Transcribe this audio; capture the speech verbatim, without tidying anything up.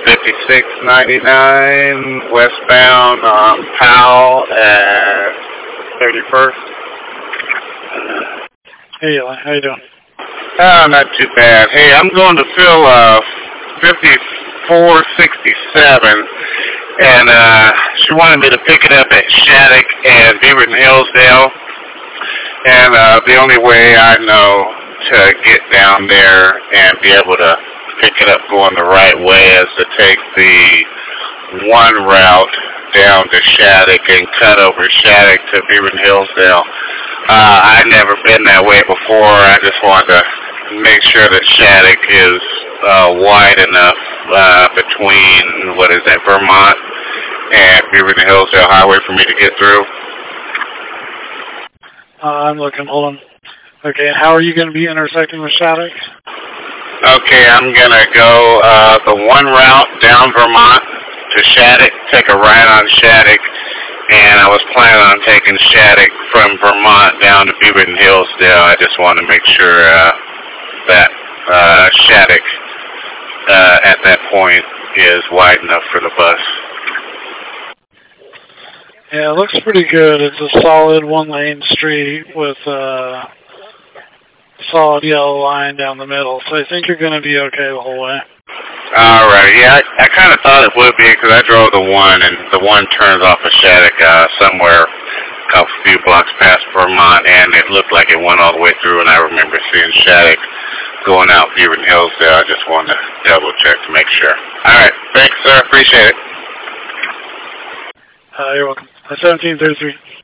fifty-six ninety-nine westbound on Powell at thirty-first. Hey, Eli, how you doing? Oh, not too bad. Hey, I'm going to fill uh, fifty-four sixty-seven, and uh, she wanted me to pick it up at Shattuck and Beaverton Hillsdale. And uh, the only way I know to get down there and be able to pick it up going the right way is to take the one route down to Shattuck and cut over Shattuck to Beaverton Hillsdale. Uh, I've never been that way before. I just wanted to make sure that Shattuck is uh, wide enough uh, between, what is that, Vermont and Beaverton Hillsdale Highway for me to get through. Uh, I'm looking, hold on. Okay, and how are you going to be intersecting with Shattuck? Okay, I'm going to go uh, the one route down Vermont to Shattuck, take a right on Shattuck, and I was planning on taking Shattuck from Vermont down to Beaverton Hillsdale. I just want to make sure uh, that uh, Shattuck uh, at that point is wide enough for the bus. Yeah, it looks pretty good. It's a solid one-lane street with a solid yellow line down the middle, so I think you're going to be okay the whole way. All right. Yeah, I, I kind of thought it would be because I drove the one, and the one turns off of Shattuck uh, somewhere a couple few blocks past Vermont, and it looked like it went all the way through, and I remember seeing Shattuck going out Beaverton Hillsdale. I just wanted to double-check to make sure. All right. Thanks, sir. Appreciate it. Uh, you're welcome. seventeen thirty-three.